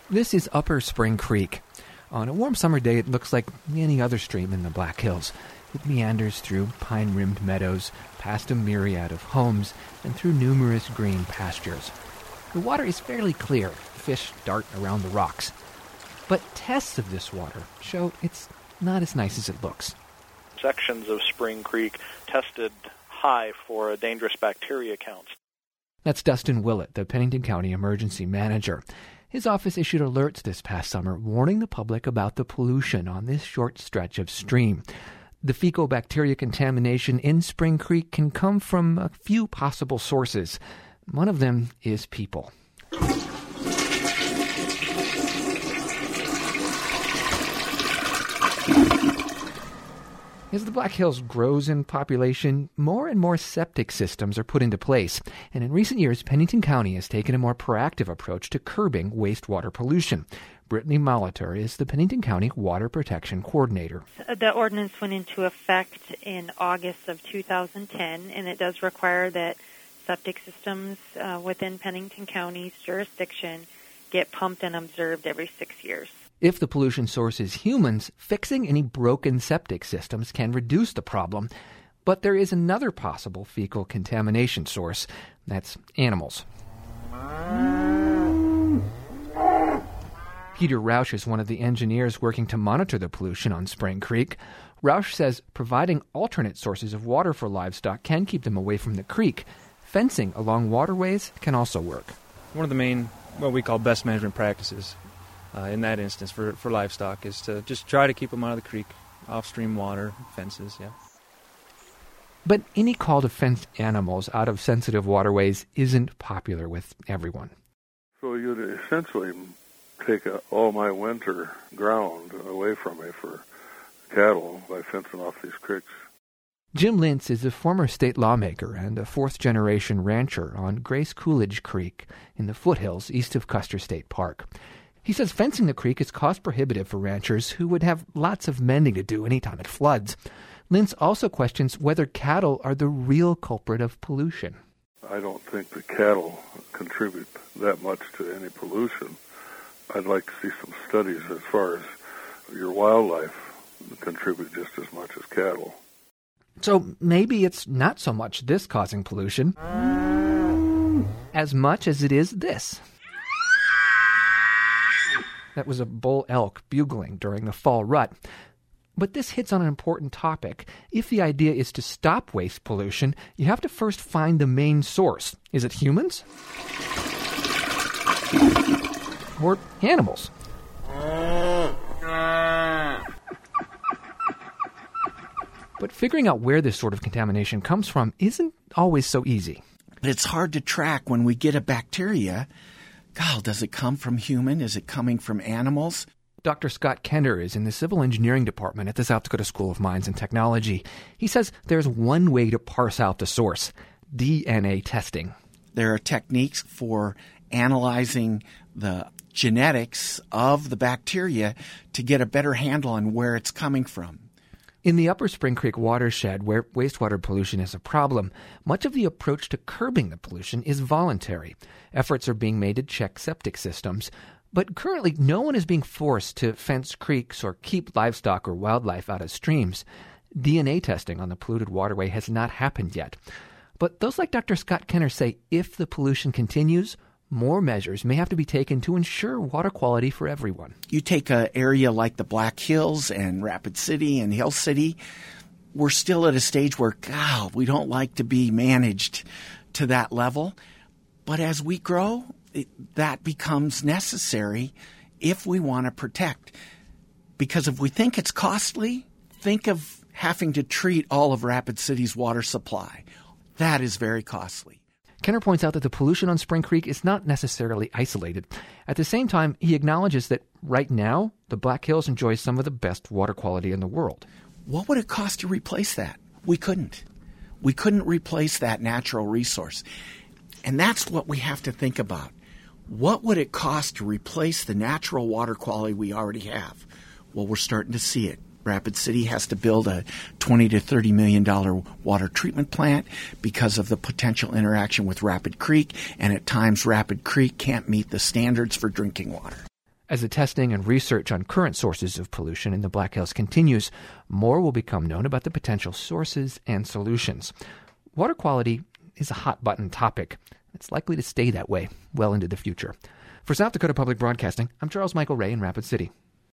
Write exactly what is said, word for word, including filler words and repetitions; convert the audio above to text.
This is Upper Spring Creek. On a warm summer day, it looks like any other stream in the Black Hills. It meanders through pine-rimmed meadows, past a myriad of homes, and through numerous green pastures. The water is fairly clear. Fish dart around the rocks. But tests of this water show it's not as nice as it looks. Sections of Spring Creek tested high for dangerous bacteria counts. That's Dustin Willett, the Pennington County Emergency Manager. His office issued alerts this past summer warning the public about the pollution on this short stretch of stream. The fecal bacteria contamination in Spring Creek can come from a few possible sources. One of them is people. As the Black Hills grows in population, more and more septic systems are put into place. And in recent years, Pennington County has taken a more proactive approach to curbing wastewater pollution. Brittany Molitor is the Pennington County Water Protection Coordinator. The ordinance went into effect in August of two thousand ten, and it does require that septic systems uh, within Pennington County's jurisdiction get pumped and observed every six years. If the pollution source is humans, fixing any broken septic systems can reduce the problem. But there is another possible fecal contamination source. That's animals. Peter Rausch is one of the engineers working to monitor the pollution on Spring Creek. Rausch says providing alternate sources of water for livestock can keep them away from the creek. Fencing along waterways can also work. One of the main, what we call best management practices Uh, in that instance for, for livestock is to just try to keep them out of the creek, off-stream water, fences, yeah. But any call to fence animals out of sensitive waterways isn't popular with everyone. So you'd essentially take a, all my winter ground away from me for cattle by fencing off these creeks. Jim Lintz is a former state lawmaker and a fourth-generation rancher on Grace Coolidge Creek in the foothills east of Custer State Park. He says fencing the creek is cost-prohibitive for ranchers who would have lots of mending to do anytime it floods. Lintz also questions whether cattle are the real culprit of pollution. I don't think the cattle contribute that much to any pollution. I'd like to see some studies as far as your wildlife contribute just as much as cattle. So maybe it's not so much this causing pollution as much as it is this. That was a bull elk bugling during the fall rut. But this hits on an important topic. If the idea is to stop waste pollution, you have to first find the main source. Is it humans? Or animals? But figuring out where this sort of contamination comes from isn't always so easy. It's hard to track when we get a bacteria. God, does it come from human? Is it coming from animals? Doctor Scott Kenner is in the Civil Engineering Department at the South Dakota School of Mines and Technology. He says there's one way to parse out the source: D N A testing. There are techniques for analyzing the genetics of the bacteria to get a better handle on where it's coming from. In the Upper Spring Creek watershed, where wastewater pollution is a problem, much of the approach to curbing the pollution is voluntary. Efforts are being made to check septic systems. But currently, no one is being forced to fence creeks or keep livestock or wildlife out of streams. D N A testing on the polluted waterway has not happened yet. But those like Doctor Scott Kenner say if the pollution continues, more measures may have to be taken to ensure water quality for everyone. You take an area like the Black Hills and Rapid City and Hill City, we're still at a stage where, God, we don't like to be managed to that level. But as we grow, it, that becomes necessary if we want to protect. Because if we think it's costly, think of having to treat all of Rapid City's water supply. That is very costly. Kenner points out that the pollution on Spring Creek is not necessarily isolated. At the same time, he acknowledges that right now, the Black Hills enjoys some of the best water quality in the world. What would it cost to replace that? We couldn't. We couldn't replace that natural resource. And that's what we have to think about. What would it cost to replace the natural water quality we already have? Well, we're starting to see it. Rapid City has to build a twenty to thirty million dollars water treatment plant because of the potential interaction with Rapid Creek, and at times Rapid Creek can't meet the standards for drinking water. As the testing and research on current sources of pollution in the Black Hills continues, more will become known about the potential sources and solutions. Water quality is a hot-button topic. It's likely to stay that way well into the future. For South Dakota Public Broadcasting, I'm Charles Michael Ray in Rapid City.